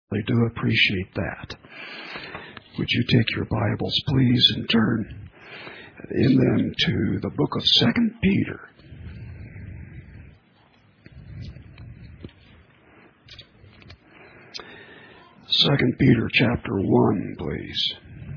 I do appreciate that. Would you take your Bibles, please, and turn in them to the book of 2 Peter. Second Peter chapter 1, please.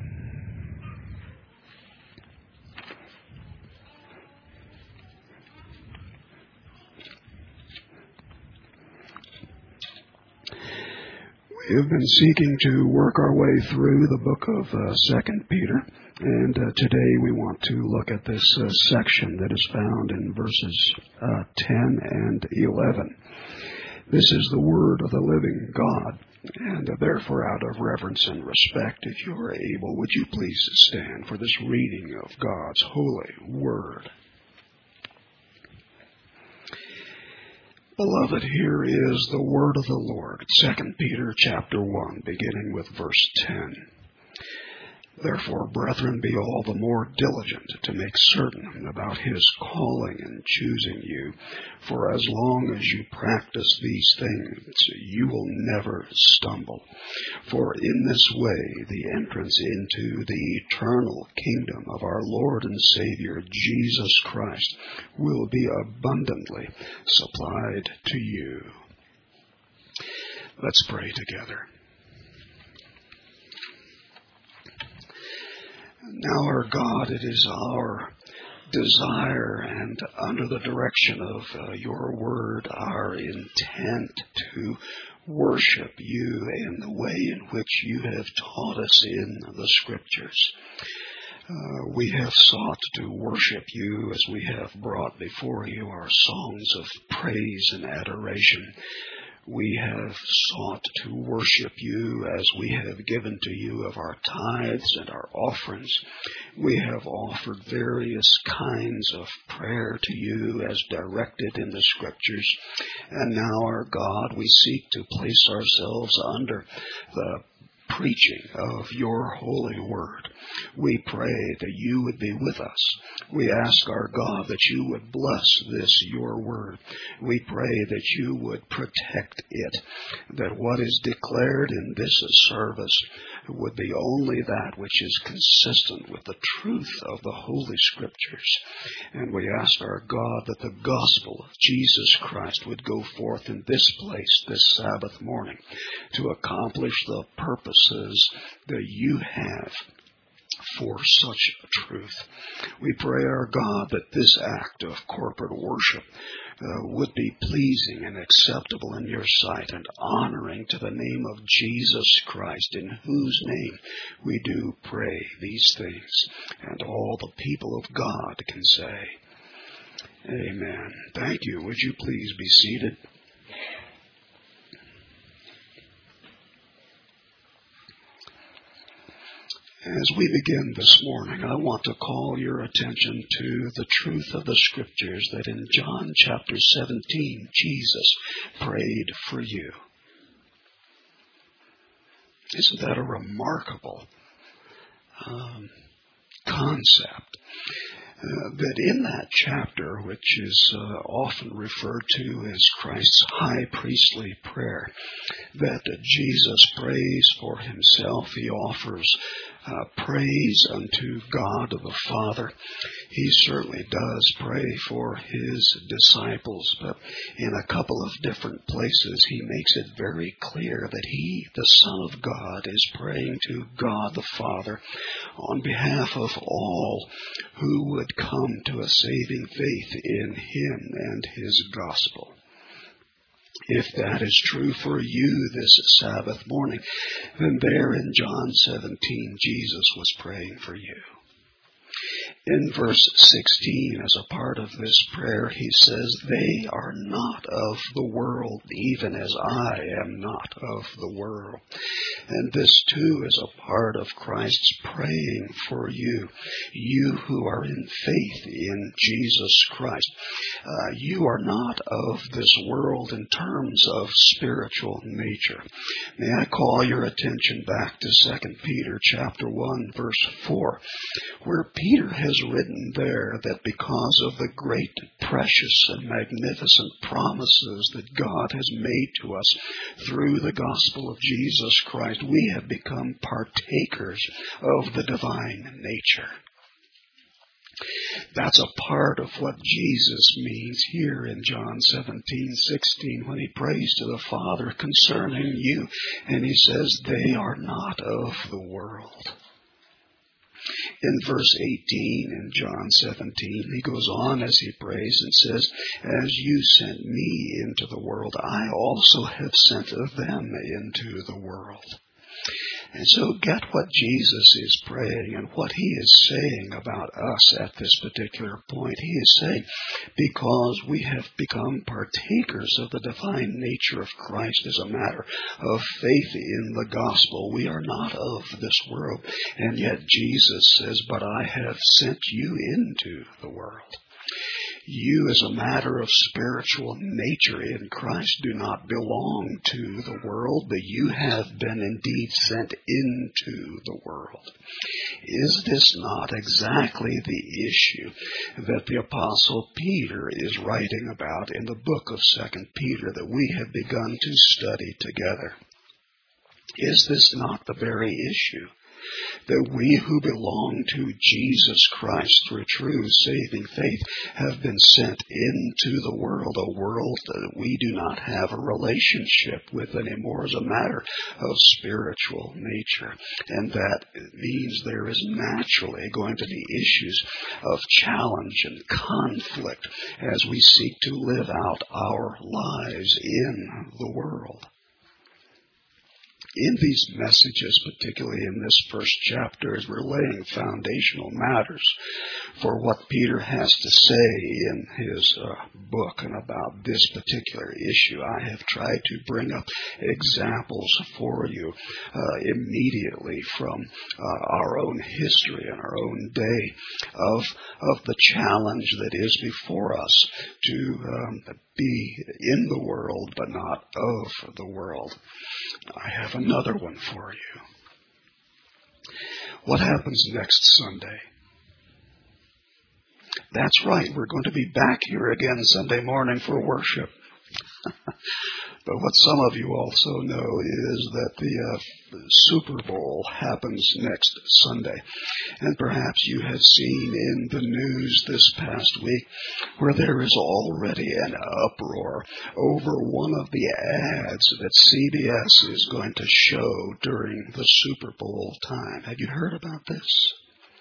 We have been seeking to work our way through the book of 2 Peter, and today we want to look at this section that is found in verses 10 and 11. This is the word of the living God, and therefore out of reverence and respect, if you are able, would you please stand for this reading of God's holy word. Beloved, here is the word of the Lord, 2 Peter chapter 1, beginning with verse 10. Therefore, brethren, be all the more diligent to make certain about his calling and choosing you. For as long as you practice these things, you will never stumble. For in this way, the entrance into the eternal kingdom of our Lord and Savior, Jesus Christ, will be abundantly supplied to you. Let's pray together. Now, our God, it is our desire and under the direction of your word, our intent to worship you in the way in which you have taught us in the Scriptures. We have sought to worship you as we have brought before you our songs of praise and adoration. We have sought to worship you as we have given to you of our tithes and our offerings. We have offered various kinds of prayer to you as directed in the Scriptures. And now, our God, we seek to place ourselves under the preaching of your holy word. We pray that you would be with us. We ask our God that you would bless this, your word. We pray that you would protect it, that what is declared in this service would be only that which is consistent with the truth of the Holy Scriptures. And we ask our God that the gospel of Jesus Christ would go forth in this place this Sabbath morning to accomplish the purposes that you have for such truth. We pray, our God, that this act of corporate worship would be pleasing and acceptable in your sight and honoring to the name of Jesus Christ, in whose name we do pray these things. And all the people of God can say, Amen. Thank you. Would you please be seated? As we begin this morning, I want to call your attention to the truth of the Scriptures that in John chapter 17, Jesus prayed for you. Isn't that a remarkable concept? That in that chapter, which is often referred to as Christ's high priestly prayer, that Jesus prays for himself. He offers praise unto God the Father. He certainly does pray for his disciples, but in a couple of different places he makes it very clear that he, the Son of God, is praying to God the Father on behalf of all who would come to a saving faith in him and his gospel. If that is true for you this Sabbath morning, then there in John 17, Jesus was praying for you. In verse 16, as a part of this prayer, he says, they are not of the world, even as I am not of the world. And this too is a part of Christ's praying for you, you who are in faith in Jesus Christ. You are not of this world in terms of spiritual nature. May I call your attention back to 2 Peter chapter 1, verse 4, where Peter has is written there that because of the great, precious, and magnificent promises that God has made to us through the gospel of Jesus Christ, we have become partakers of the divine nature. That's a part of what Jesus means here in John 17:16 when he prays to the Father concerning you, and he says, they are not of the world. In verse 18 in John 17, he goes on as he prays and says, as you sent me into the world, I also have sent them into the world. And so get what Jesus is praying and what he is saying about us at this particular point. He is saying, because we have become partakers of the divine nature of Christ as a matter of faith in the gospel, we are not of this world. And yet Jesus says, but I have sent you into the world. You, as a matter of spiritual nature in Christ, do not belong to the world, but you have been indeed sent into the world. Is this not exactly the issue that the Apostle Peter is writing about in the book of 2 Peter that we have begun to study together? Is this not the very issue? That we who belong to Jesus Christ through true saving faith have been sent into the world, a world that we do not have a relationship with anymore as a matter of spiritual nature. And that means there is naturally going to be issues of challenge and conflict as we seek to live out our lives in the world. In these messages, particularly in this first chapter, as we're laying foundational matters for what Peter has to say in his book and about this particular issue, I have tried to bring up examples for you immediately from our own history and our own day of the challenge that is before us to be in the world but not of the world. I have another one for you. What happens next Sunday? That's right, we're going to be back here again Sunday morning for worship. But what some of you also know is that the Super Bowl happens next Sunday. And perhaps you have seen in the news this past week where there is already an uproar over one of the ads that CBS is going to show during the Super Bowl time. Have you heard about this?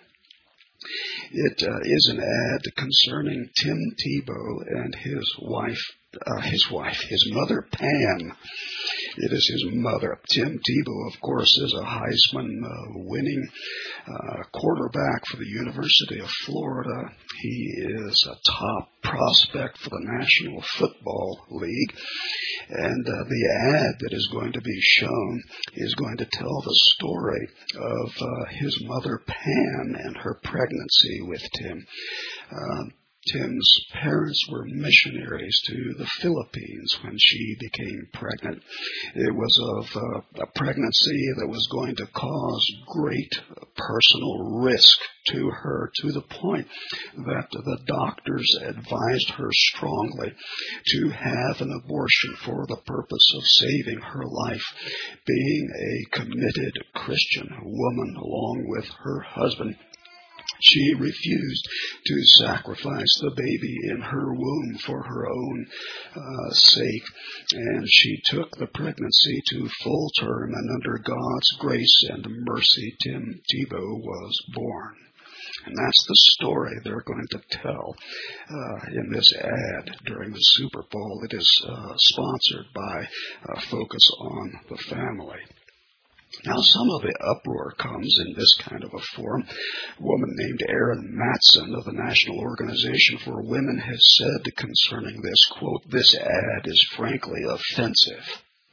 It is an ad concerning Tim Tebow and his mother, Pam. It is his mother. Tim Tebow, of course, is a Heisman-winning quarterback for the University of Florida. He is a top prospect for the National Football League. And the ad that is going to be shown is going to tell the story of his mother, Pam, and her pregnancy with Tim. Tim's parents were missionaries to the Philippines when she became pregnant. It was of a pregnancy that was going to cause great personal risk to her, to the point that the doctors advised her strongly to have an abortion for the purpose of saving her life. Being a committed Christian woman along with her husband, she refused to sacrifice the baby in her womb for her own sake, and she took the pregnancy to full term, and under God's grace and mercy, Tim Tebow was born. And that's the story they're going to tell in this ad during the Super Bowl. It is sponsored by Focus on the Family. Now, some of the uproar comes in this kind of a forum. A woman named Erin Matson of the National Organization for Women has said concerning this, quote, "This ad is frankly offensive."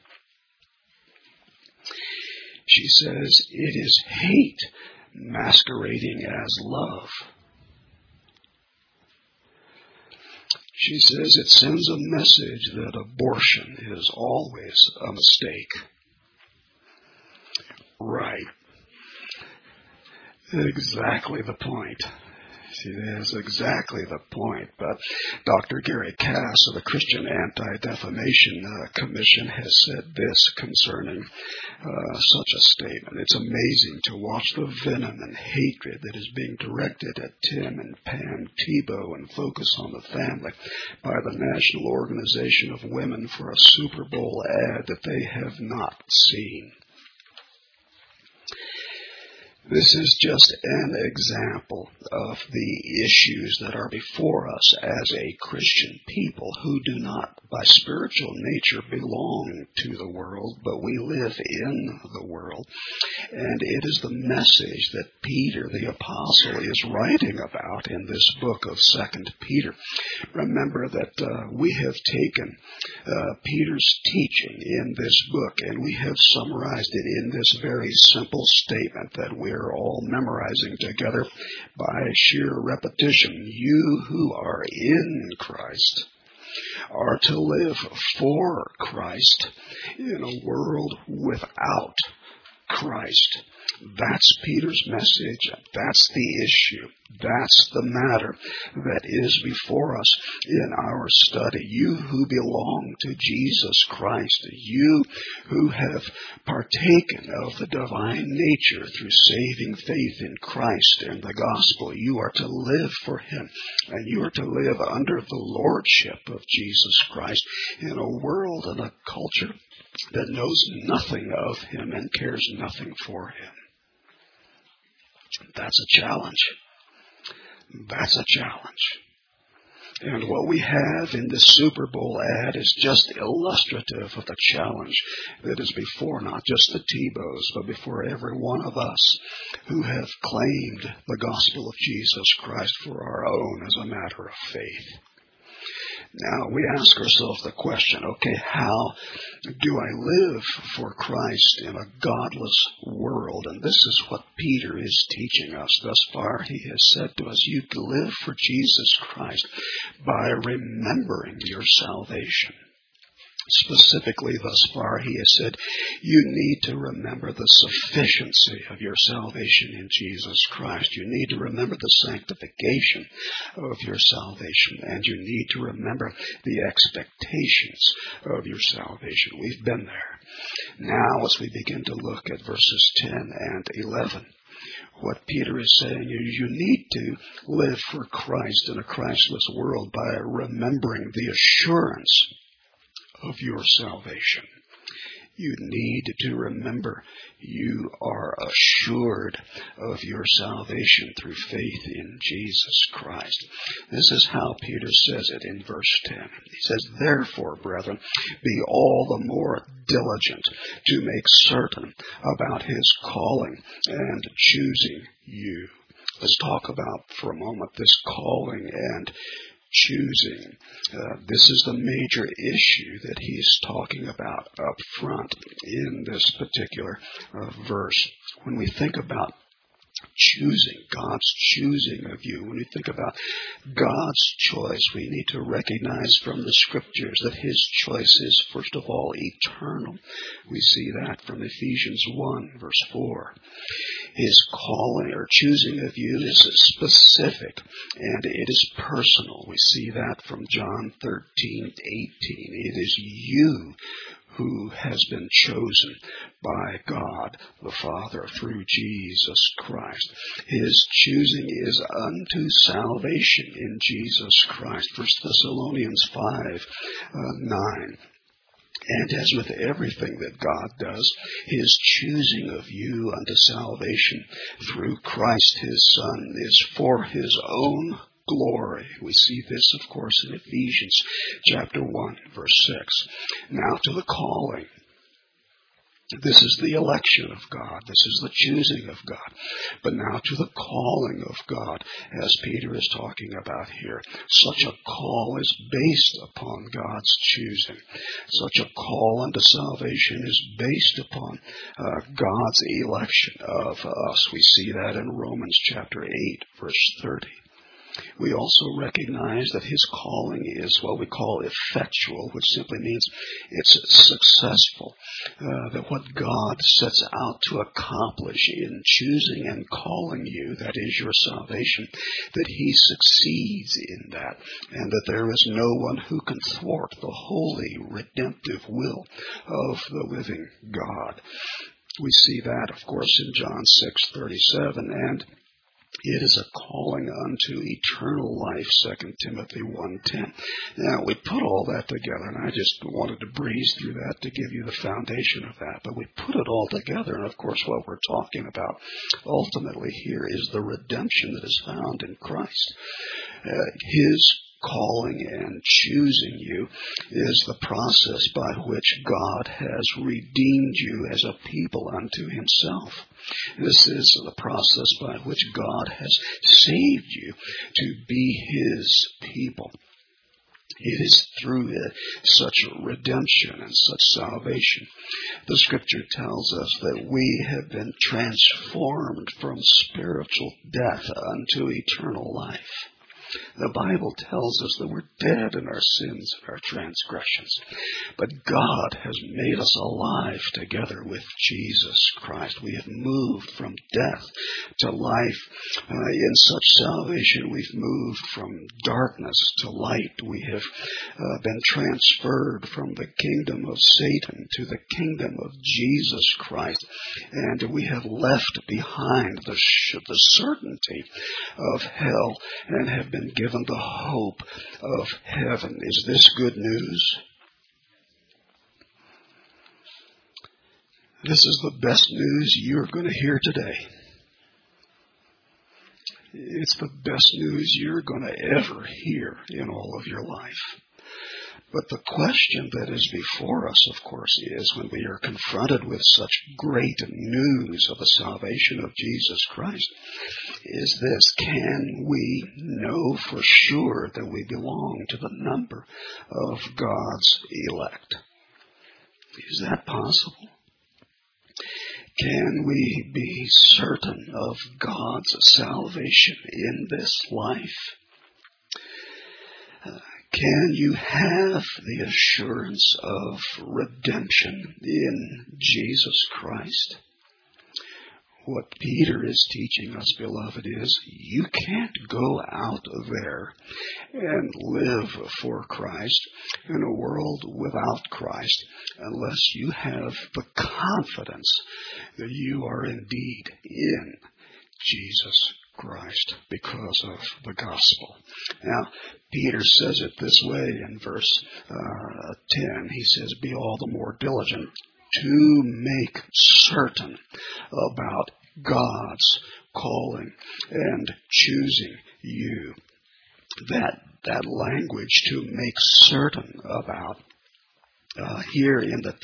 She says, "It is hate masquerading as love." She says it sends a message that abortion is always a mistake. Right. Exactly the point. See, that's exactly the point. But Dr. Gary Cass of the Christian Anti-Defamation Commission has said this concerning such a statement. It's amazing to watch the venom and hatred that is being directed at Tim and Pam Tebow and Focus on the Family by the National Organization of Women for a Super Bowl ad that they have not seen. This is just an example of the issues that are before us as a Christian people who do not, by spiritual nature, belong to the world, but we live in the world. And it is the message that Peter, the apostle, is writing about in this book of 2 Peter. Remember that we have taken Peter's teaching in this book, and we have summarized it in this very simple statement that we're all memorizing together by sheer repetition. You who are in Christ are to live for Christ in a world without Christ. That's Peter's message. That's the issue. That's the matter that is before us in our study. You who belong to Jesus Christ, you who have partaken of the divine nature through saving faith in Christ and the gospel, you are to live for Him, and you are to live under the lordship of Jesus Christ in a world and a culture that knows nothing of Him and cares nothing for Him. That's a challenge. That's a challenge. And what we have in this Super Bowl ad is just illustrative of the challenge that is before not just the Tebows, but before every one of us who have claimed the gospel of Jesus Christ for our own as a matter of faith. Now, we ask ourselves the question, okay, how do I live for Christ in a godless world? And this is what Peter is teaching us. Thus far, he has said to us, you can live for Jesus Christ by remembering your salvation. Specifically, thus far, he has said, you need to remember the sufficiency of your salvation in Jesus Christ. You need to remember the sanctification of your salvation, and you need to remember the expectations of your salvation. We've been there. Now, as we begin to look at verses 10 and 11, what Peter is saying is you need to live for Christ in a Christless world by remembering the assurance of your salvation. You need to remember you are assured of your salvation through faith in Jesus Christ. This is how Peter says it in verse 10. He says, therefore, brethren, be all the more diligent to make certain about His calling and choosing you. Let's talk about for a moment this calling and choosing. This is the major issue that he's talking about up front in this particular verse. When we think about choosing, God's choosing of you, when we think about God's choice, we need to recognize from the Scriptures that His choice is, first of all, eternal. We see that from Ephesians 1, verse 4. His calling or choosing of you is specific, and it is personal. We see that from John 13:18. It is you who has been chosen by God the Father through Jesus Christ. His choosing is unto salvation in Jesus Christ. 1 Thessalonians 5:9. And as with everything that God does, His choosing of you unto salvation through Christ His Son is for His own glory. We see this, of course, in Ephesians chapter 1, verse 6. Now to the calling. This is the election of God. This is the choosing of God. But now to the calling of God, as Peter is talking about here. Such a call is based upon God's choosing. Such a call unto salvation is based upon God's election of us. We see that in Romans chapter 8, verse 30. We also recognize that his calling is what we call effectual, which simply means it's successful. That what God sets out to accomplish in choosing and calling you, that is your salvation, that he succeeds in that, and that there is no one who can thwart the holy, redemptive will of the living God. We see that, of course, in John 6:37, and it is a calling unto eternal life, 2 Timothy 1:10. Now, we put all that together, and I just wanted to breeze through that to give you the foundation of that, but we put it all together, and of course what we're talking about ultimately here is the redemption that is found in Christ. His calling and choosing you is the process by which God has redeemed you as a people unto himself. This is the process by which God has saved you to be his people. It is through such redemption and such salvation. The Scripture tells us that we have been transformed from spiritual death unto eternal life. The Bible tells us that we're dead in our sins and our transgressions, but God has made us alive together with Jesus Christ. We have moved from death to life. In such salvation, we've moved from darkness to light. We have been transferred from the kingdom of Satan to the kingdom of Jesus Christ, and we have left behind the certainty of hell and have been given the hope of heaven. Is this good news? This is the best news you're going to hear today. It's the best news you're going to ever hear in all of your life. But the question that is before us, of course, is when we are confronted with such great news of the salvation of Jesus Christ, is this: can we know for sure that we belong to the number of God's elect? Is that possible? Can we be certain of God's salvation in this life? Can you have the assurance of redemption in Jesus Christ? What Peter is teaching us, beloved, is you can't go out there and live for Christ in a world without Christ unless you have the confidence that you are indeed in Jesus Christ because of the gospel. Now, Peter says it this way in verse 10. He says, be all the more diligent to make certain about God's calling and choosing you. That language, to make certain about, here in the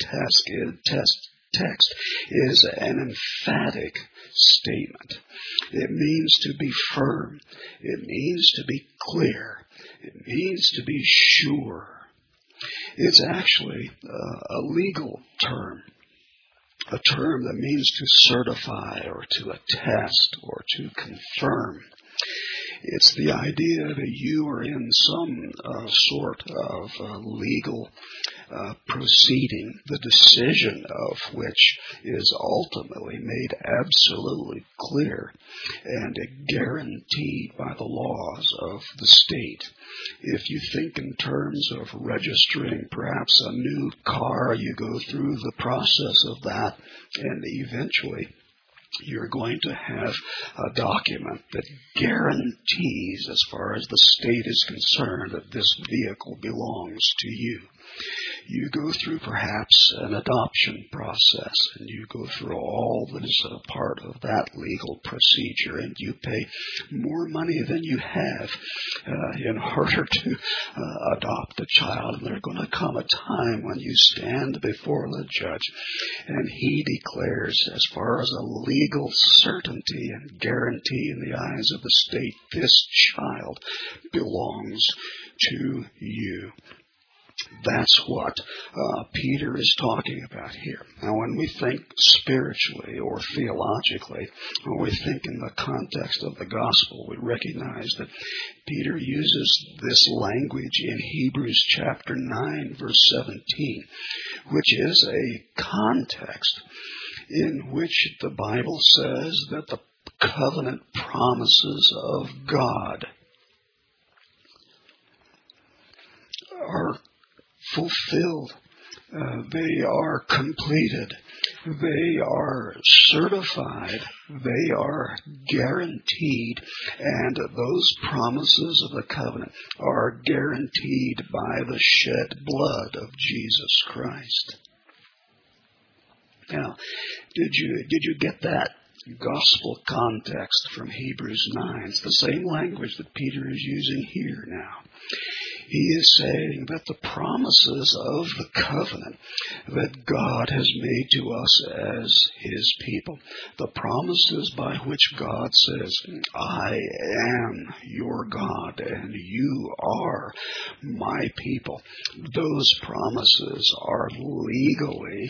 text is an emphatic statement. It means to be firm. It means to be clear. It means to be sure. It's actually a legal term, a term that means to certify or to attest or to confirm. It's the idea that you are in some sort of legal proceeding, the decision of which is ultimately made absolutely clear and guaranteed by the laws of the state. If you think in terms of registering perhaps a new car, you go through the process of that, and eventually you're going to have a document that guarantees, as far as the state is concerned, that this vehicle belongs to you. You go through perhaps an adoption process, and you go through all that is a part of that legal procedure, and you pay more money than you have in order to adopt a child. And there's going to come a time when you stand before the judge, and he declares, as far as a legal certainty and guarantee in the eyes of the state, this child belongs to you. That's what Peter is talking about here. Now, when we think spiritually or theologically, or we think in the context of the gospel, we recognize that Peter uses this language in Hebrews chapter 9, verse 17, which is a context in which the Bible says that the covenant promises of God are fulfilled. They are completed. They are certified. They are guaranteed. And those promises of the covenant are guaranteed by the shed blood of Jesus Christ. Now, did you get that gospel context from Hebrews 9? It's the same language that Peter is using here now. He is saying that the promises of the covenant that God has made to us as His people, the promises by which God says, I am your God and you are my people, those promises are legally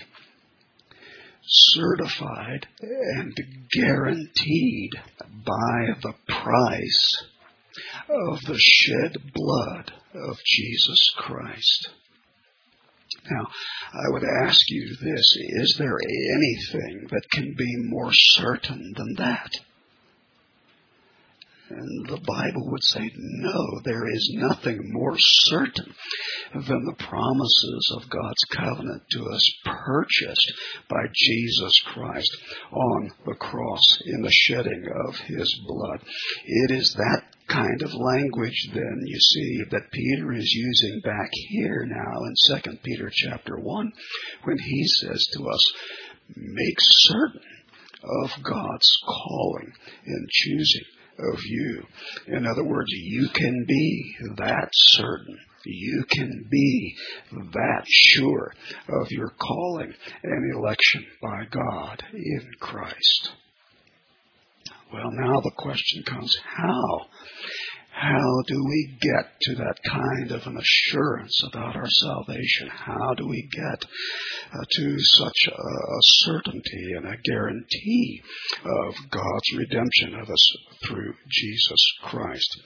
certified and guaranteed by the price of the shed blood of Jesus Christ. Now, I would ask you this, is there anything that can be more certain than that? And the Bible would say, no, there is nothing more certain than the promises of God's covenant to us purchased by Jesus Christ on the cross in the shedding of His blood. It is that kind of language, then, you see, that Peter is using back here now in 2 Peter chapter 1, when he says to us, make certain of God's calling and choosing of you. In other words, you can be that certain. You can be that sure of your calling and election by God in Christ. Well, now the question comes, how? How do we get to that kind of an assurance about our salvation? How do we get to such a certainty and a guarantee of God's redemption of us through Jesus Christ?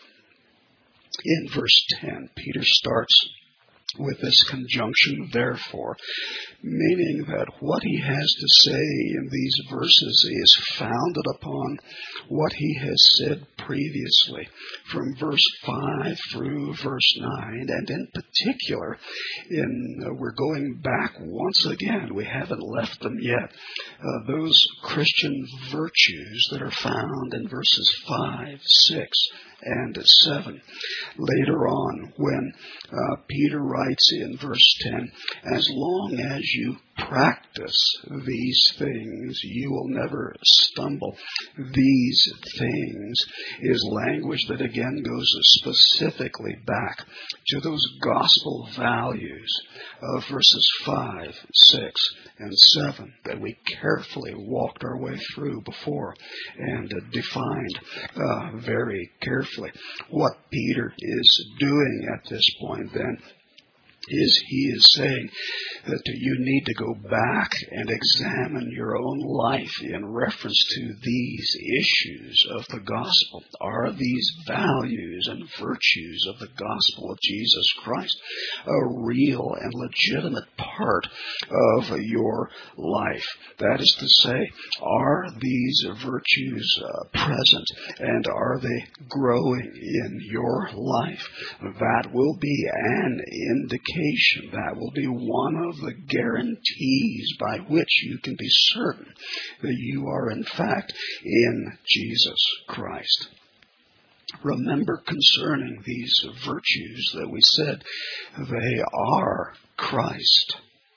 In verse 10, Peter starts with this conjunction, therefore, meaning that what he has to say in these verses is founded upon what he has said previously, from verse 5 through verse 9, and in particular, we're going back once again, we haven't left them yet, those Christian virtues that are found in verses 5, 6, and 7. Later on, when Peter writes in verse 10, as long as you practice these things, you will never stumble. These things is language that again goes specifically back to those gospel values of verses 5, 6, and 7 that we carefully walked our way through before and defined very carefully. What Peter is doing at this point then is he is saying that you need to go back and examine your own life in reference to these issues of the gospel. Are these values and virtues of the gospel of Jesus Christ a real and legitimate part of your life? That is to say, are these virtues present and are they growing in your life? That will be an indication. That will be one of the guarantees by which you can be certain that you are in fact in Jesus Christ. Remember concerning these virtues that we said they are Christ.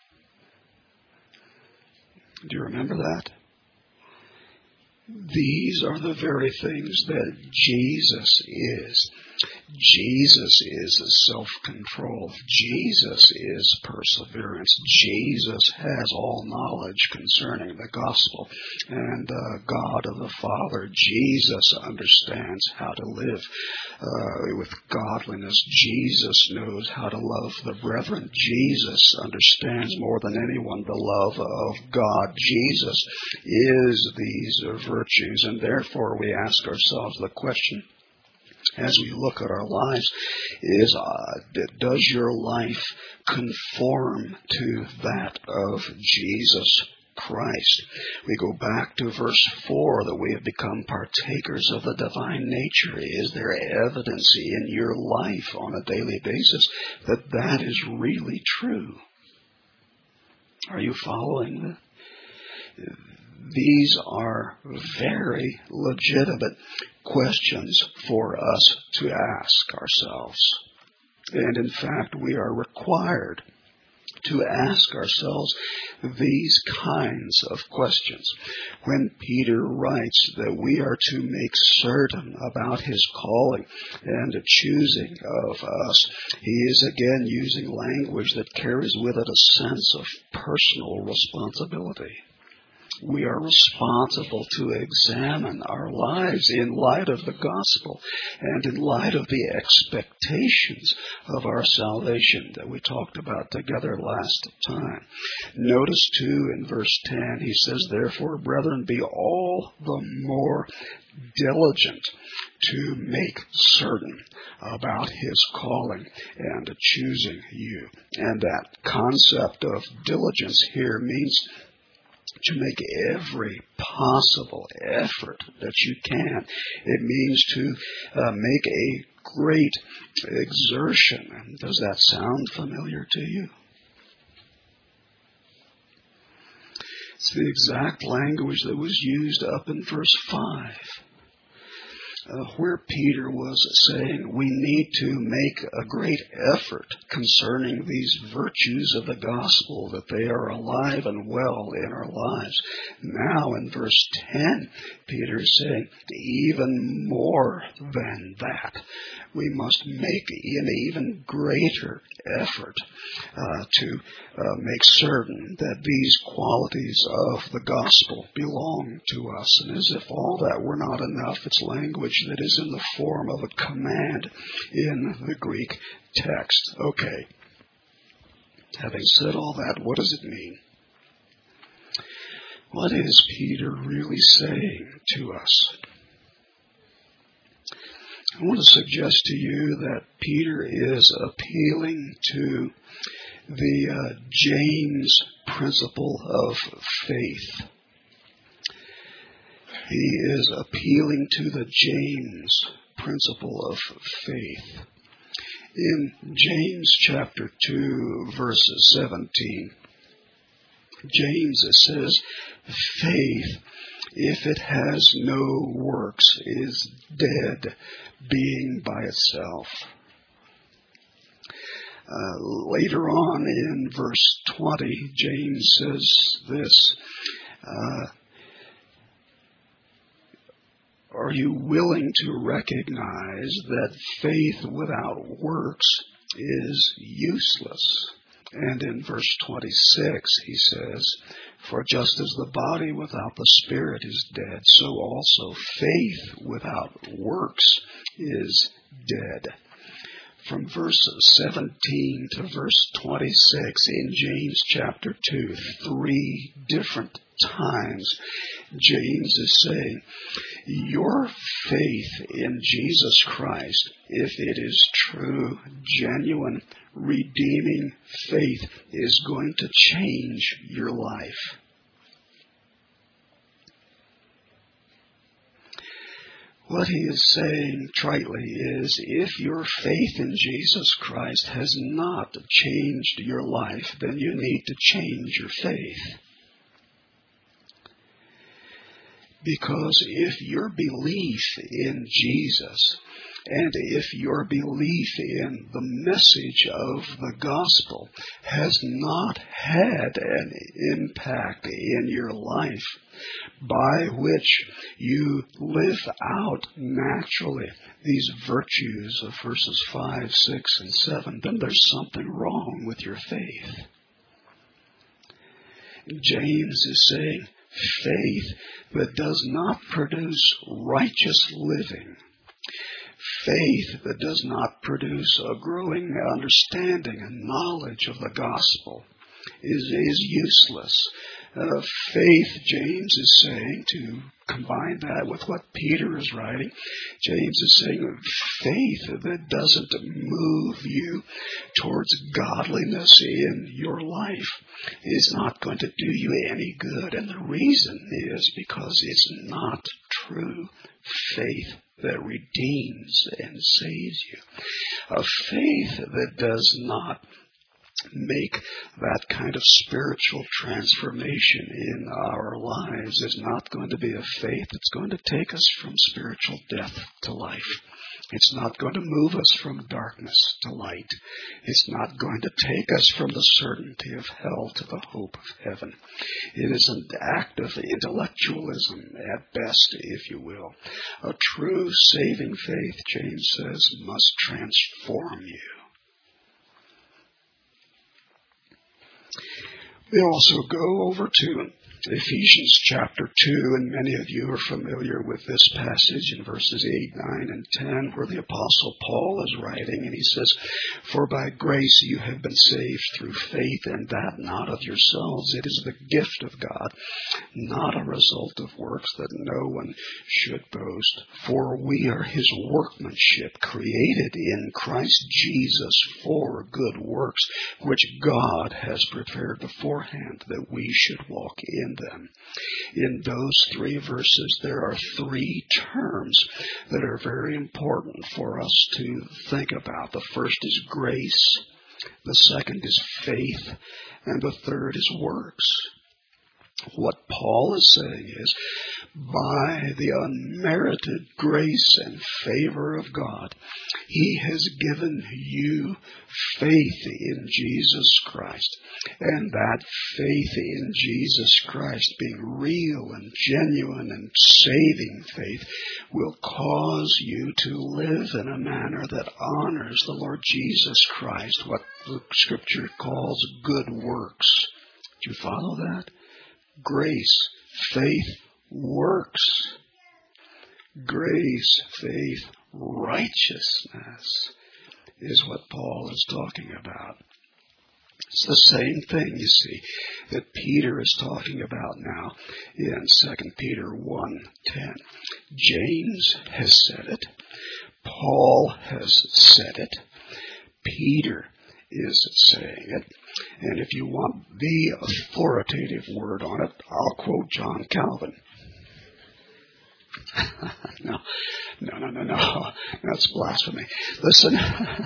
Do you remember that? These are the very things that Jesus is. Jesus is self-control. Jesus is perseverance. Jesus has all knowledge concerning the gospel and God of the Father. Jesus understands how to live with godliness. Jesus knows how to love the brethren. Jesus understands more than anyone the love of God. Jesus is these virtues, and therefore we ask ourselves the question, as we look at our lives, is does your life conform to that of Jesus Christ? We go back to verse 4, that we have become partakers of the divine nature. Is there evidence in your life on a daily basis that that is really true? Are you following that? These are very legitimate questions for us to ask ourselves. And in fact, we are required to ask ourselves these kinds of questions. When Peter writes that we are to make certain about his calling and choosing of us, he is again using language that carries with it a sense of personal responsibility. We are responsible to examine our lives in light of the gospel and in light of the expectations of our salvation that we talked about together last time. Notice too in verse 10, he says, "Therefore, brethren, be all the more diligent to make certain about his calling and choosing you." And that concept of diligence here means to make every possible effort that you can. It means to make a great exertion. Does that sound familiar to you? It's the exact language that was used up in verse 5. Where Peter was saying we need to make a great effort concerning these virtues of the gospel, that they are alive and well in our lives. Now in verse 10, Peter is saying even more than that. We must make an even greater effort to make certain that these qualities of the gospel belong to us. And as if all that were not enough, it's language that is in the form of a command in the Greek text. Okay. Having said all that, what does it mean? What is Peter really saying to us? I want to suggest to you that Peter is appealing to the James principle of faith. He is appealing to the James principle of faith. In James chapter 2, verse 17, James says, "Faith, if it has no works, is dead, being by itself." Later on in verse 20, James says this, "Are you willing to recognize that faith without works is useless?" And in verse 26, he says, "For just as the body without the spirit is dead, so also faith without works is dead." From verse 17 to verse 26 in James chapter 2, 3 different times, James is saying, your faith in Jesus Christ, if it is true, genuine, redeeming faith, is going to change your life. What he is saying tritely is, if your faith in Jesus Christ has not changed your life, then you need to change your faith. Because if your belief in Jesus And if your belief in the message of the gospel has not had an impact in your life by which you live out naturally these virtues of verses 5, 6, and 7, then there's something wrong with your faith. James is saying faith that does not produce righteous living, faith that does not produce a growing understanding and knowledge of the gospel is useless. Faith, James is saying, to combine that with what Peter is writing, James is saying faith that doesn't move you towards godliness in your life is not going to do you any good. And the reason is because it's not true faith that redeems and saves you. A faith that does not make that kind of spiritual transformation in our lives is not going to be a faith that's going to take us from spiritual death to life. It's not going to move us from darkness to light. It's not going to take us from the certainty of hell to the hope of heaven. It is an act of intellectualism at best, if you will. A true saving faith, James says, must transform you. We also go over to Ephesians chapter 2, and many of you are familiar with this passage in verses 8, 9, and 10, where the Apostle Paul is writing, and he says, "For by grace you have been saved through faith, and that not of yourselves. It is the gift of God, not a result of works, that no one should boast. For we are his workmanship, created in Christ Jesus for good works, which God has prepared beforehand that we should walk in them." In those three verses, there are three terms that are very important for us to think about. The first is grace, the second is faith, and the third is works. What Paul is saying is, by the unmerited grace and favor of God, he has given you faith in Jesus Christ. And that faith in Jesus Christ, being real and genuine and saving faith, will cause you to live in a manner that honors the Lord Jesus Christ, what the Scripture calls good works. Do you follow that? Grace, faith, works. Grace, faith, righteousness is what Paul is talking about. It's the same thing, you see, that Peter is talking about now in 2 Peter 1:10. James has said it. Paul has said it. Peter is saying it. And if you want the authoritative word on it, I'll quote John Calvin. No. That's blasphemy. Listen.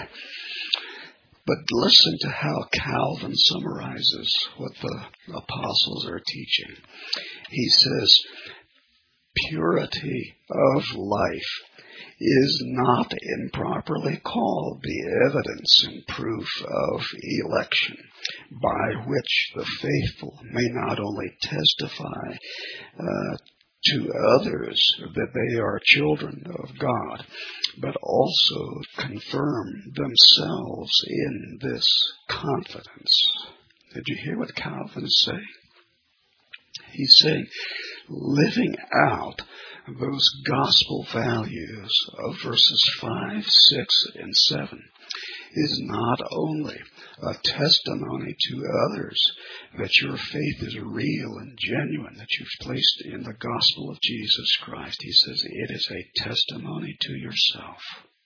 But listen to how Calvin summarizes what the apostles are teaching. He says, purity of life is not improperly called the evidence and proof of election, by which the faithful may not only testify to others that they are children of God, but also confirm themselves in this confidence. Did you hear what Calvin is saying? He's saying living out those gospel values of verses 5, 6, and 7 is not only a testimony to others that your faith is real and genuine, that you've placed in the gospel of Jesus Christ. He says it is a testimony to yourself.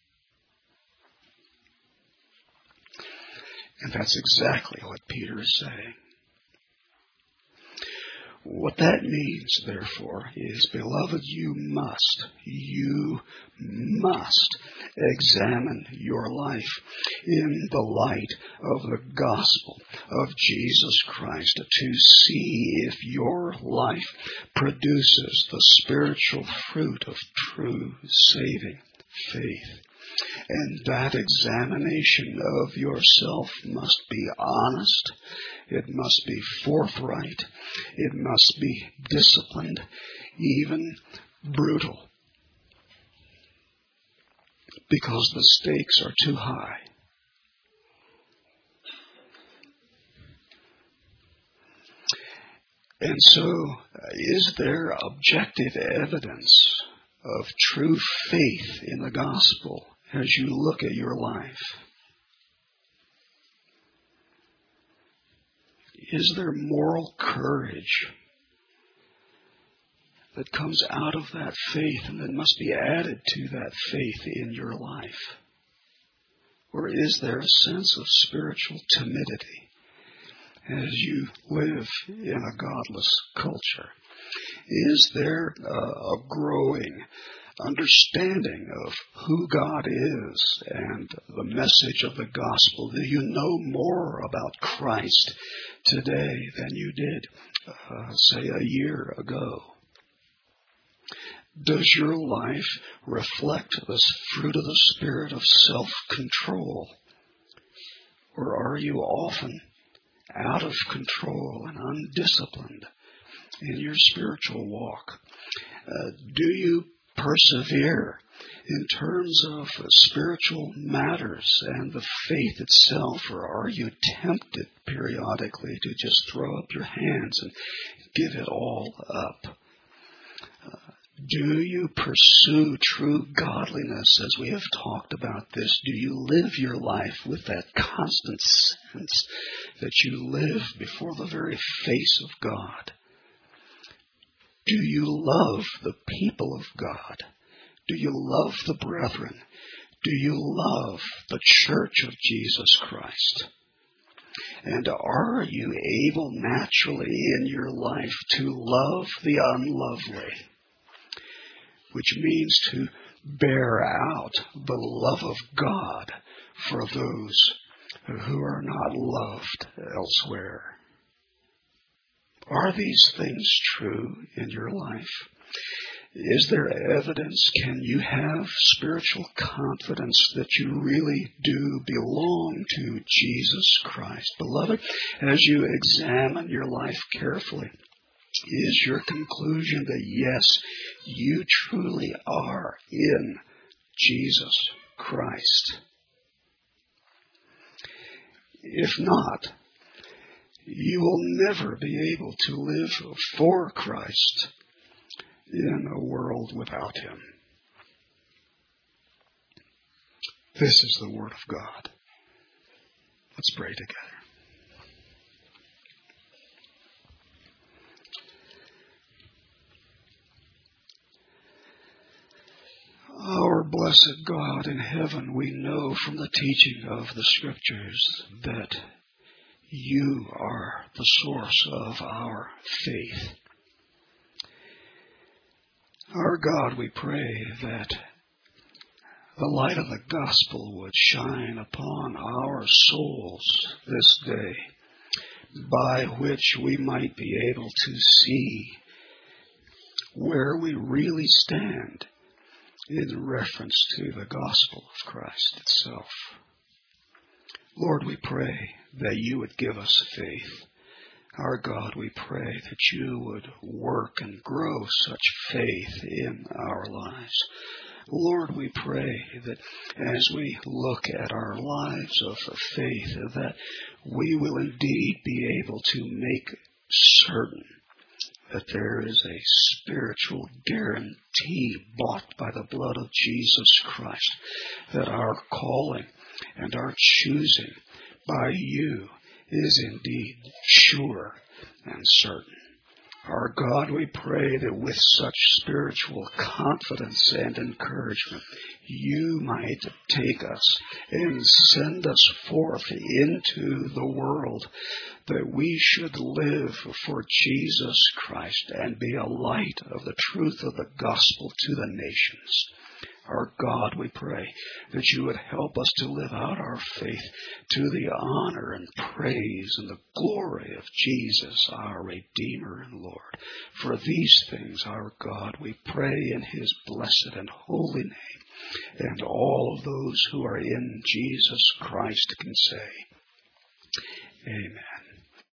And that's exactly what Peter is saying. What that means, therefore, is, beloved, you must examine your life in the light of the gospel of Jesus Christ to see if your life produces the spiritual fruit of true saving faith. And that examination of yourself must be honest. It must be forthright. It must be disciplined, even brutal, because the stakes are too high. And so, is there objective evidence of true faith in the gospel as you look at your life? Is there moral courage that comes out of that faith and that must be added to that faith in your life? Or is there a sense of spiritual timidity as you live in a godless culture? Is there a growing understanding of who God is and the message of the gospel? Do you know more about Christ today than you did, say, a year ago? Does your life reflect the fruit of the Spirit of self-control? Or are you often out of control and undisciplined in your spiritual walk? Do you persevere in terms of spiritual matters and the faith itself, or are you tempted periodically to just throw up your hands and give it all up? Do you pursue true godliness as we have talked about this? Do you live your life with that constant sense that you live before the very face of God? Do you love the people of God? Do you love the brethren? Do you love the church of Jesus Christ? And are you able naturally in your life to love the unlovely? Which means to bear out the love of God for those who are not loved elsewhere. Are these things true in your life? Is there evidence? Can you have spiritual confidence that you really do belong to Jesus Christ? Beloved, as you examine your life carefully, is your conclusion that yes, you truly are in Jesus Christ? If not, you will never be able to live for Christ in a world without Him. This is the Word of God. Let's pray together. Our blessed God in heaven, we know from the teaching of the Scriptures that You are the source of our faith. Our God, we pray that the light of the gospel would shine upon our souls this day, by which we might be able to see where we really stand in reference to the gospel of Christ itself. Lord, we pray that You would give us faith. Our God, we pray that You would work and grow such faith in our lives. Lord, we pray that as we look at our lives of faith, that we will indeed be able to make certain that there is a spiritual guarantee bought by the blood of Jesus Christ, that our calling and our choosing by You is indeed sure and certain. Our God, we pray that with such spiritual confidence and encouragement, You might take us and send us forth into the world, that we should live for Jesus Christ and be a light of the truth of the gospel to the nations. Our God, we pray that you would help us to live out our faith to the honor and praise and the glory of Jesus, our Redeemer and Lord. For these things, our God, we pray in his blessed and holy name. And all of those who are in Jesus Christ can say, Amen.